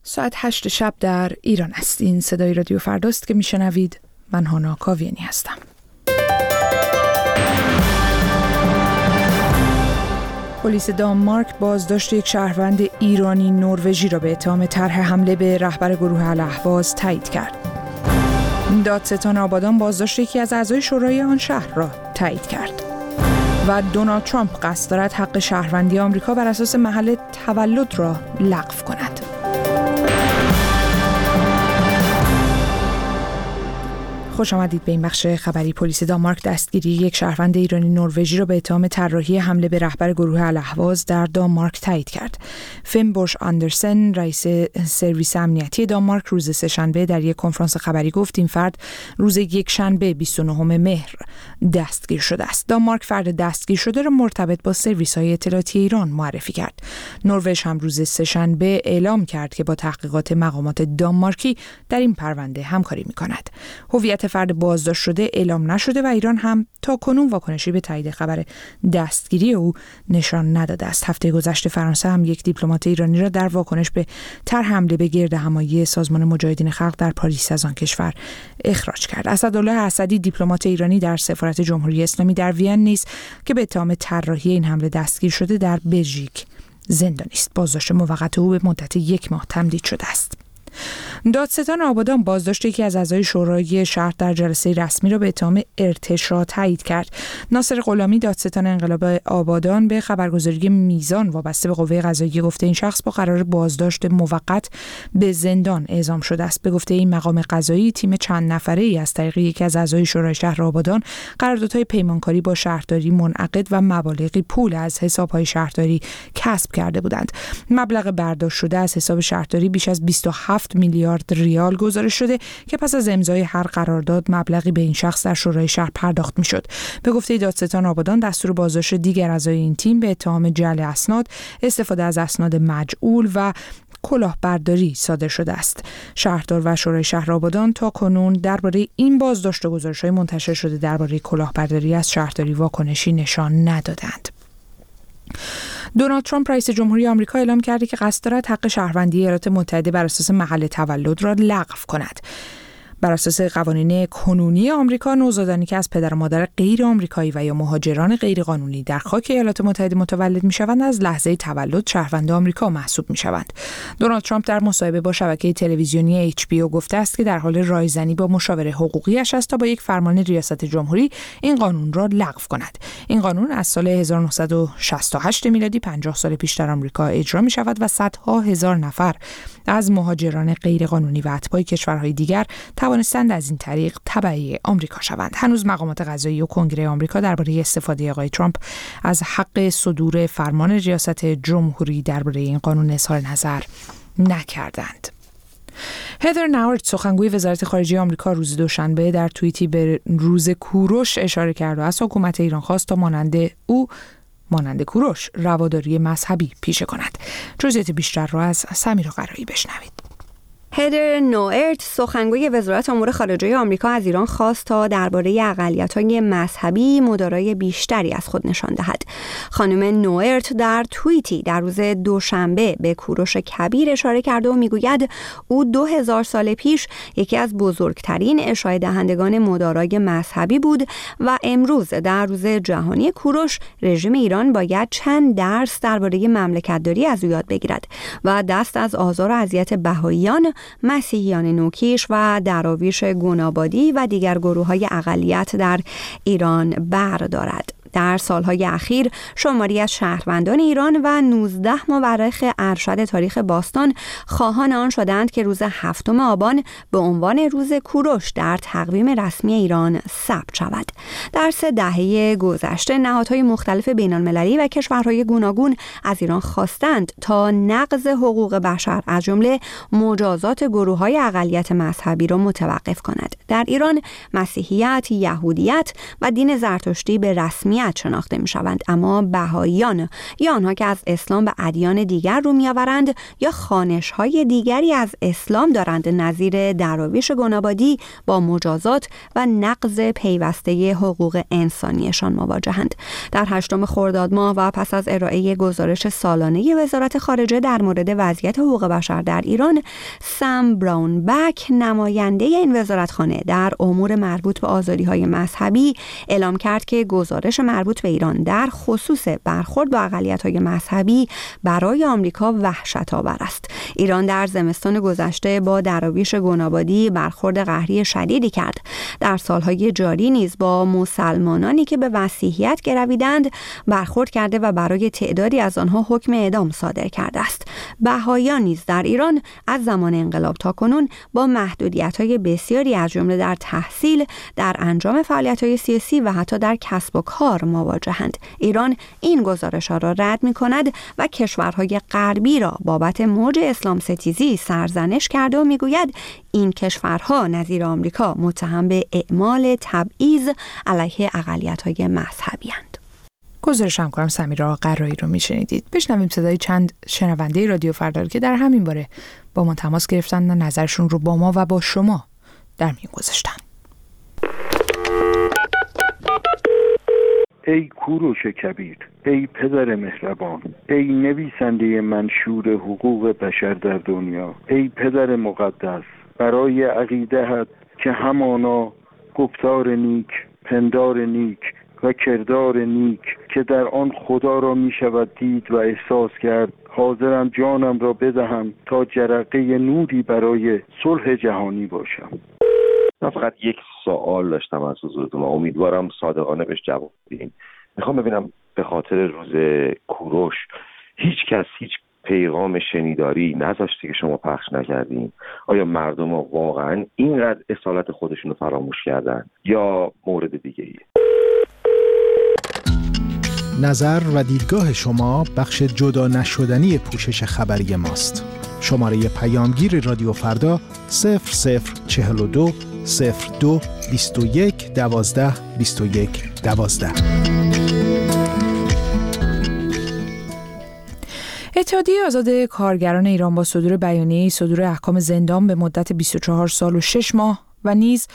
ساعت 8 شب در ایران است. این صدای رادیو فرداست که میشنوید. من هانا کاویانی هستم. پلیس دانمارک بازداشت یک شهروند ایرانی نروژی را به اتهام طرح حمله به رهبر گروه الاهواز تایید کرد. دادستان آبادان بازداشت یکی از اعضای شورای آن شهر را تایید کرد. و دونالد ترامپ قصد دارد حق شهروندی آمریکا بر اساس محل تولد را لغو کند. خوش آمدید به این بخش خبری. پلیس دانمارک دستگیری یک شهروند ایرانی نروژی را به اتهام طراحی حمله به رهبر گروه الاهواز در دانمارک تایید کرد. فیم بورش آندرسن، رئیس سرویس امنیتی دانمارک، روز سه‌شنبه در یک کنفرانس خبری گفت این فرد روز یکشنبه 29 مهر دستگیر شده است. دانمارک فرد دستگیر شده را مرتبط با سرویس‌های اطلاعاتی ایران معرفی کرد. نروژ هم روز سه‌شنبه اعلام کرد که با تحقیقات مقامات دانمارکی در این پرونده همکاری می‌کند. هویت فرد بازداشت شده اعلام نشده و ایران هم تاکنون واکنشی به تایید خبر دستگیری او نشان نداده است. هفته گذشته فرانسه هم یک دیپلمات ایرانی را در واکنش به طرح حمله به گردهمایی سازمان مجاهدین خلق در پاریس از آن کشور اخراج کرد. اسدالله اسدی، دیپلمات ایرانی در سفارت جمهوری اسلامی در وین نیز که به اتهام طراحی این حمله دستگیر شده، در بلژیک زندانی است. بازداشت موقت او به مدت 1 ماه تمدید شده است. دادستان آبادان بازداشت یکی از اعضای شورای شهر در جلسه رسمی را به اتهام ارتشاء تایید کرد. ناصر غلامی، دادستان انقلاب آبادان، به خبرگزاری میزان وابسته به قوه قضاییه گفته این شخص با قرار بازداشت موقت به زندان اعزام شده است. به گفته این مقام قضایی، تیم چند نفره‌ای از طریق یکی از اعضای شورای شهر آبادان قراردادهای پیمانکاری با شهرداری منعقد و مبالغی پول از حساب‌های شهرداری کسب کرده بودند. مبلغ برداشت شده از حساب شهرداری بیش از 27 میلیارد ریال گزارش شده که پس از امضای هر قرارداد مبلغی به این شخص در شورای شهر پرداخت میشد. به گفته دادستان آبادان، دستور بازداشت دیگر اعضای این تیم به اتهام جعل اسناد، استفاده از اسناد مجعول و کلاهبرداری صادر شده است. شهردار و شورای شهر آبادان تا کنون درباره این بازداشت و گزارش‌های منتشر شده درباره کلاهبرداری از شهرداری واکنشی نشان ندادند. دونالد ترامپ رئیس جمهوری آمریکا اعلام کرده که قصد دارد حق شهروندی ایالات متحده بر اساس محل تولد را لغو کند. بر اساس قوانین کنونی آمریکا، نوزادانی که از پدر و مادر غیر آمریکایی و یا مهاجران غیرقانونی در خاک ایالات متحده متولد می‌شوند، از لحظه تولد شهروند آمریکا محسوب می‌شوند. دونالد ترامپ در مصاحبه با شبکه تلویزیونی HBO گفته است که در حال رایزنی با مشاور حقوقی‌اش است تا با یک فرمان ریاست جمهوری این قانون را لغو کند. این قانون از سال 1968 میلادی 50 سال پیش در آمریکا اجرا می‌شود و صدها هزار نفر از مهاجران غیرقانونی و اتباع کشورهای دیگر توانستند از این طریق تبعی آمریکا شوند. هنوز مقامات قضایی و کنگره آمریکا درباره استفاده آقای ترامپ از حق صدور فرمان ریاست جمهوری درباره این قانون اظهار نظر نکردند. هدر ناورت، سخنگوی وزارت خارجه آمریکا، روز دوشنبه در توییتی به روز کوروش اشاره کرد و از حکومت ایران خواست تا مانند کوروش رواداری مذهبی پیشه کند. جزئیات بیشتر را از سمیرا قرایی بشنوید. هدر ناورت، سخنگوی وزارت امور خارجه آمریکا، از ایران خواست تا درباره اقلیت‌های مذهبی مدارای بیشتری از خود نشان دهد. خانم ناورت در توییتی در روز دوشنبه به کوروش کبیر اشاره کرده و میگوید او 2000 سال پیش یکی از بزرگترین اشاعه دهندگان مدارای مذهبی بود و امروز در روز جهانی کوروش رژیم ایران باید چند درس درباره مملکت‌داری از او یاد بگیرد و دست از آزار و اذیت بهائیان، مسیحیان نوکیش و دراویش گونابادی و دیگر گروه‌های اقلیت در ایران بردارد. در سالهای اخیر شماری از شهروندان ایران و 19 مورخ ارشد تاریخ باستان خواهان آن شدند که روز 7 آبان به عنوان روز کوروش در تقویم رسمی ایران ثبت شود. در 3 دهه گذشته نهادهای مختلف بین‌المللی و کشورهای گوناگون از ایران خواستند تا نقض حقوق بشر از جمله مجازات گروه‌های اقلیت مذهبی را متوقف کند. در ایران مسیحیت، یهودیت و دین زرتشتی به رسمیت اسلامیت شناخته می‌شوند، اما بهائیان یا آنها که از اسلام به ادیان دیگر رو می‌آورند یا خوانش‌های دیگری از اسلام دارند، نظیر درویش گنابادی با مجازات و نقض پیوسته حقوق انسانیشان مواجهند. در 8 خرداد ماه و پس از ارائه گزارش سالانه وزارت خارجه در مورد وضعیت حقوق بشر در ایران، سام براونبک، نماینده این وزارتخانه در امور مربوط به آزادی‌های مذهبی، اعلام کرد که گزارش مربوط به ایران در خصوص برخورد با اقلیت‌های مذهبی برای آمریکا وحشت‌آور است. ایران در زمستان گذشته با درویش گنابادی برخورد قهری شدیدی کرد. در سالهای جاری نیز با مسلمانانی که به مسیحیت گرویدند برخورد کرده و برای تعدادی از آنها حکم اعدام صادر کرده است. بهائیان نیز در ایران از زمان انقلاب تا کنون با محدودیت‌های بسیاری از جمله در تحصیل، در انجام فعالیت‌های سیاسی و حتی در کسب و کار مواجهند. ایران این گزارش‌ها را رد می‌کند و کشورهای غربی را بابت موج اسلام ستیزی سرزنش کرده و می‌گوید این کشورها نظیر آمریکا متهم به اعمال تبعیض علیه اقلیت‌های مذهبی اند. گزارش همکارم سمیرا قرایی رو میشنیدید. بشنویم صدای چند شنونده رادیو فردا که در همین باره با ما تماس گرفتن و نظرشون رو با ما و با شما در میون گذاشتن. ای کوروش کبیر، ای پدر مهربان، ای نویسنده منشور حقوق بشر در دنیا، ای پدر مقدس، برای عقیده‌ات که همانا گفتار نیک، پندار نیک و کردار نیک که در آن خدا را می شود دید و احساس کرد، حاضرم جانم را بدهم تا جرقه نوری برای صلح جهانی باشم. من فقط یک سوال داشتم از حضورتون، امیدوارم صادقانه بهش جواب بدین. میخوام ببینم به خاطر روز کوروش هیچ کس هیچ پیغام شنیداری نذاشتی که شما پخش نکردین؟ آیا مردم ها واقعا اینقدر اصالت خودشون رو فراموش کردن یا مورد دیگه ایه؟ نظر و دیدگاه شما بخش جدا نشدنی پوشش خبری ماست. شماره پیامگیر رادیو فردا 0042 02 21 12 21 12. اتحادیه آزاد کارگران ایران با صدور بیانیه‌ای صدور احکام زندان به مدت 24 سال و 6 ماه و نیز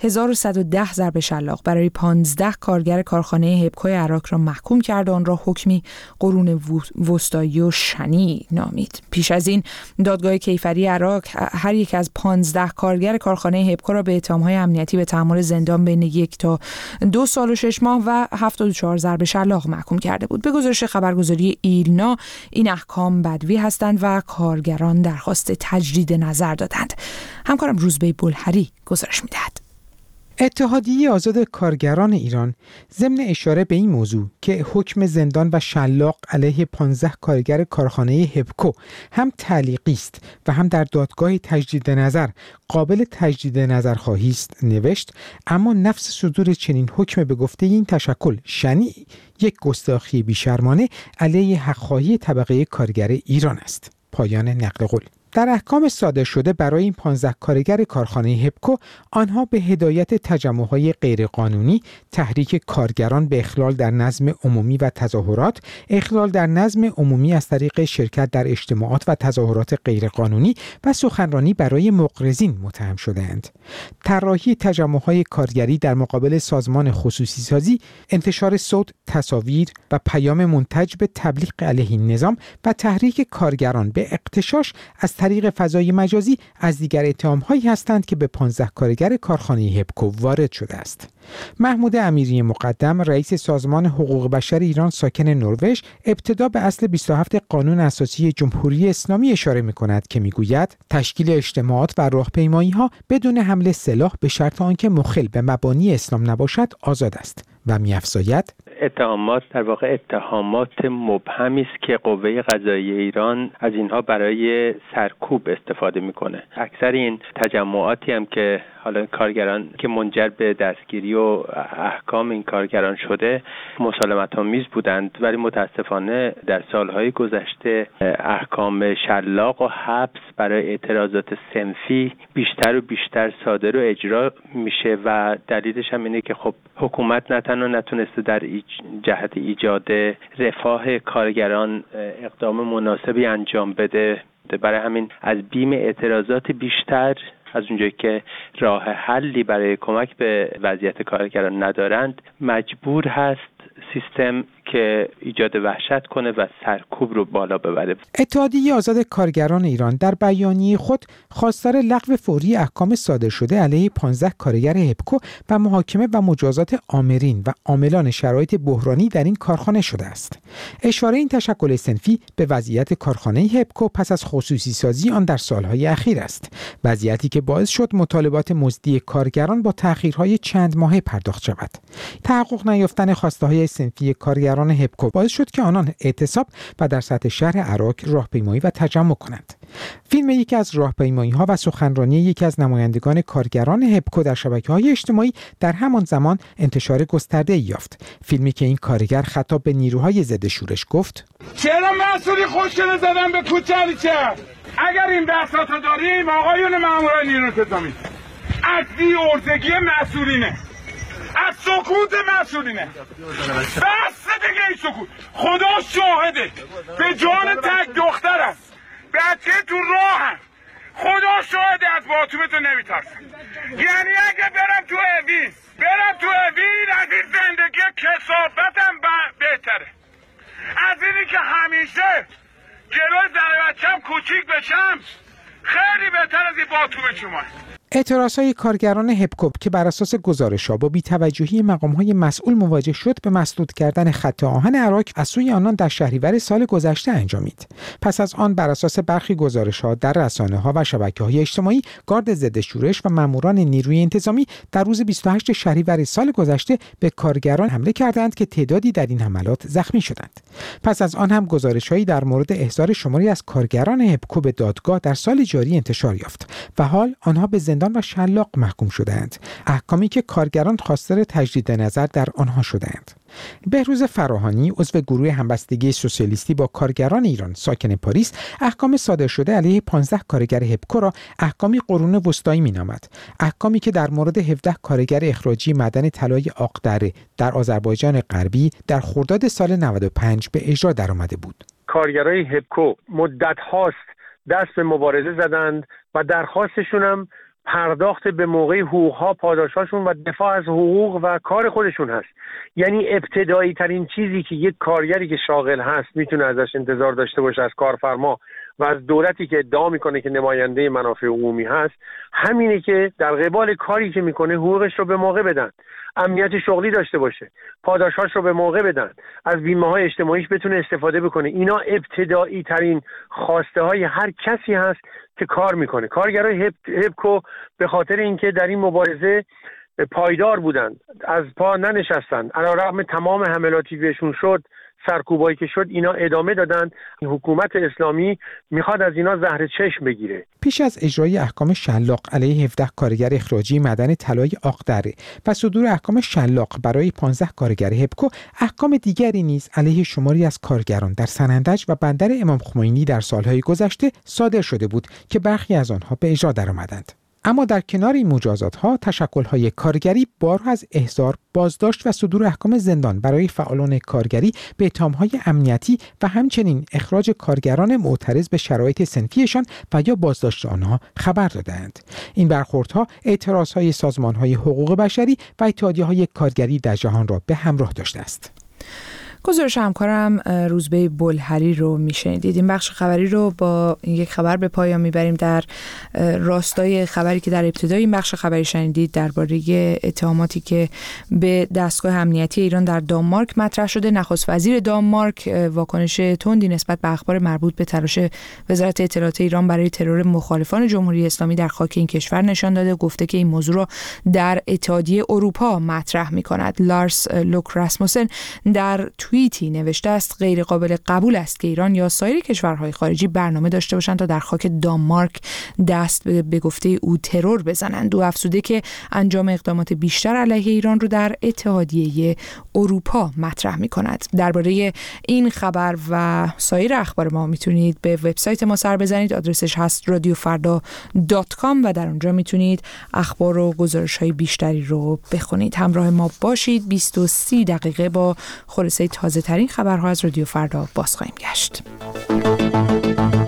1110 ضرب شلاق برای 15 کارگر کارخانه هبکوی عراق را محکوم کرد و آن را حکمی قرون وسطایی و شنی نامید. پیش از این دادگاه کیفری عراق هر یک از 15 کارگر کارخانه هبکو را به اتهام‌های امنیتی به تحمل زندان بین 1 تا 2 سال و 6 ماه و 74 ضرب شلاق محکوم کرده بود. به گزارش خبرگزاری ایلنا این احکام بدوی هستند و کارگران درخواست تجدید نظر دادند. همکارم روزبه بلهری گزارش می‌دهد. اتحادیه آزاد کارگران ایران ضمن اشاره به این موضوع که حکم زندان و شلاق علیه 15 کارگر کارخانه هبکو هم تعلیقی است و هم در دادگاه تجدید نظر قابل تجدید نظر خواهی است نوشت، اما نفس صدور چنین حکم به گفته این تشکل شنیع یک گستاخی بیشرمانه علیه حق‌خواهی طبقه کارگر ایران است. پایان نقل قول. در احکام صادر شده برای این 15 کارگر کارخانه هبکو، آنها به هدایت تجمع‌های غیرقانونی، تحریک کارگران به اخلال در نظم عمومی و تظاهرات، اخلال در نظم عمومی از طریق شرکت در اجتماعات و تظاهرات غیرقانونی و سخنرانی برای مقرضین متهم شده‌اند. طراحی تجمع‌های کارگری در مقابل سازمان خصوصی سازی، انتشار صوت، تصاویر و پیام منتج به تبلیغ علیه این نظام و تحریک کارگران به اغتشاش از طریق فضای مجازی از دیگر اتهام‌هایی هستند که به 15 کارگر کارخانه هبکو وارد شده است. محمود امیری مقدم، رئیس سازمان حقوق بشر ایران ساکن نروژ، ابتدا به اصل 27 قانون اساسی جمهوری اسلامی اشاره می‌کند که می‌گوید تشکیل اجتماعات و راهپیمایی‌ها بدون حمل سلاح به شرط آنکه مخل به مبانی اسلام نباشد آزاد است و می‌افزاید اتهامات در واقع اتهامات مبهمی است که قوه قضاییه ایران از اینها برای سرکوب استفاده میکنه. اکثر این تجمعاتی هم که حالا کارگران که منجر به دستگیری و احکام این کارگران شده مسالمت‌آمیز بودند، ولی متاسفانه در سالهای گذشته احکام شلاق و حبس برای اعتراضات صنفی بیشتر و بیشتر صادر و اجرا میشه و دلیلش هم اینه که خب حکومت نه تنها نتونسته در جهت ایجاد رفاه کارگران اقدام مناسبی انجام بده. برای همین از بیم اعتراضات بیشتر، از اونجایی که راه حلی برای کمک به وضعیت کارگران ندارند، مجبور هست سیستم که ایجاد وحشت کنه و سرکوب رو بالا ببره. اتحادیه آزاد کارگران ایران در بیانیه خود خواستار لغو فوری احکام صادر شده علیه 15 کارگر هپکو و محاکمه و مجازات آمرین و عاملان شرایط بحرانی در این کارخانه شده است. اشاره این تشکل صنفی به وضعیت کارخانه هپکو پس از خصوصی سازی آن در سالهای اخیر است. وضعیتی که باعث شد مطالبات مزدی کارگران با تأخیرهای چند ماهه پرداخت شود. تحقق نیافتن خواسته‌های صنفی کارگران هپکو باعث شد که آنان اعتصاب و در سطح شهر عراق راهپیمایی و تجمع کنند. فیلم یکی از راهپیمایی‌ها و سخنرانی یکی از نمایندگان کارگران هپکو در شبکه‌های اجتماعی در همان زمان انتشار گسترده‌ای یافت. فیلمی که این کارگر خطاب به نیروهای ضد شورش گفت: چرا مسئولی خوشگل زدن به کوچلی چه؟ اگر این بحثاتو داریم آقایون مامورای نیروی انتظامی، از بی‌عرضگی مسئولینه، از سکوت مسئولینه، بس دیگه این سکوت. خدا شاهده به جان تک دخترم، بچه تو راهم، خدا شاهده از باطومتو نمیترسم. یعنی اگه برم تو اوین از این زندگی کثافتم بهتره از اینی که همیشه جلوی زن بچم کوچیک بشم. خیلی بهتر از این باطوم شما. اعتراضهای کارگران هپکو که بر اساس گزارش‌ها با بی‌توجهی مقام‌های مسئول مواجه شد به مسدود کردن خط آهن عراق از سوی آنان در شهریور سال گذشته انجامید. پس از آن بر اساس برخی گزارش‌ها در رسانه‌ها و شبکه‌های اجتماعی گارد ضد شورش و ماموران نیروی انتظامی در روز 28 شهریور سال گذشته به کارگران حمله کردند که تعدادی در این حملات زخمی شدند. پس از آن هم گزارش‌هایی در مورد احضار شماری از کارگران هپکو به دادگاه در سال جاری انتشار یافت و حال آنها به زندان و شلاق محکوم شدند، احکامی که کارگران خواستار تجدید نظر در آنها شدند. بهروز فراهانی عضو گروه همبستگی سوسیالیستی با کارگران ایران ساکن پاریس احکام صادر شده علیه 15 کارگر هپکو را احکامی قرون وسطایی می‌نامد، احکامی که در مورد 17 کارگر اخراجی معدن طلای آقدره در آذربایجان غربی در خرداد سال 95 به اجرا درآمده بود. کارگرای هپکو مدت هاست دست به مبارزه زدند و درخواستشون هم پرداخت به موقع حقوقها، پاداشاشون و دفاع از حقوق و کار خودشون هست. یعنی ابتدایی ترین چیزی که یک کارگری که شاغل هست میتونه ازش انتظار داشته باشه از کارفرما و از دولتی که ادعا میکنه که نماینده منافع عمومی هست، همینه که در قبال کاری که میکنه حقوقش رو به موقع بدن، امنیت شغلی داشته باشه، پاداشاش رو به موقع بدن، از بیمه‌های اجتماعیش بتونه استفاده بکنه. اینا ابتدایی ترین خواسته های هر کسی هست که کار میکنه. کارگرای هپکو به خاطر اینکه در این مبارزه پایدار بودند، از پا ننشستند، علیرغم تمام حملاتی بهشون شد، سرکوبایی که شد، اینا ادامه دادن. حکومت اسلامی میخواد از اینا زهر چشم بگیره. پیش از اجرای احکام شلاق علیه 17 کارگر اخراجی معدن طلای آقدره و صدور احکام شلاق برای 15 کارگر هپکو، احکام دیگری نیز علیه شماری از کارگران در سنندج و بندر امام خمینی در سالهای گذشته صادر شده بود که برخی از آنها به اجرا درآمدند. اما در کنار این مجازات‌ها، تشکل‌های کارگری بارها از احضار، بازداشت و صدور احکام زندان برای فعالان کارگری به اتهام‌های امنیتی و همچنین اخراج کارگران معترض به شرایط صنفیشان و یا بازداشت آنها خبر دادند. این برخوردها اعتراض‌های سازمان‌های حقوق بشری و اتحادیه‌های کارگری در جهان را به همراه داشته است. گزارش همکارم روزبه بلحری رو میشنیدید. این بخش خبری رو با یک خبر به پایان میبریم در راستای خبری که در ابتدای این بخش خبری شنیدید درباره اتهاماتی که به دستگاه امنیتی ایران در دانمارک مطرح شده. نخست وزیر دانمارک واکنش تندی نسبت به اخبار مربوط به تلاش وزارت اطلاعات ایران برای ترور مخالفان جمهوری اسلامی در خاک این کشور نشان داده. گفته که این موضوع را در اتحادیه اروپا مطرح میکند. لارس لوک راسموسن در توییتی نوشته است غیر قابل قبول است که ایران یا سایر کشورهای خارجی برنامه داشته باشند تا در خاک دانمارک دست به گفته او ترور بزنند. او افزوده که انجام اقدامات بیشتر علیه ایران رو در اتحادیه اروپا مطرح می‌کند. درباره این خبر و سایر اخبار ما میتونید به وبسایت ما سر بزنید. آدرسش هست radiofarda.com و در اونجا میتونید اخبار و گزارش‌های بیشتری رو بخونید. همراه ما باشید. 20-30 دقیقه با خلاصه تازه‌ترین خبرها از رادیو فردا باز خواهیم گشت.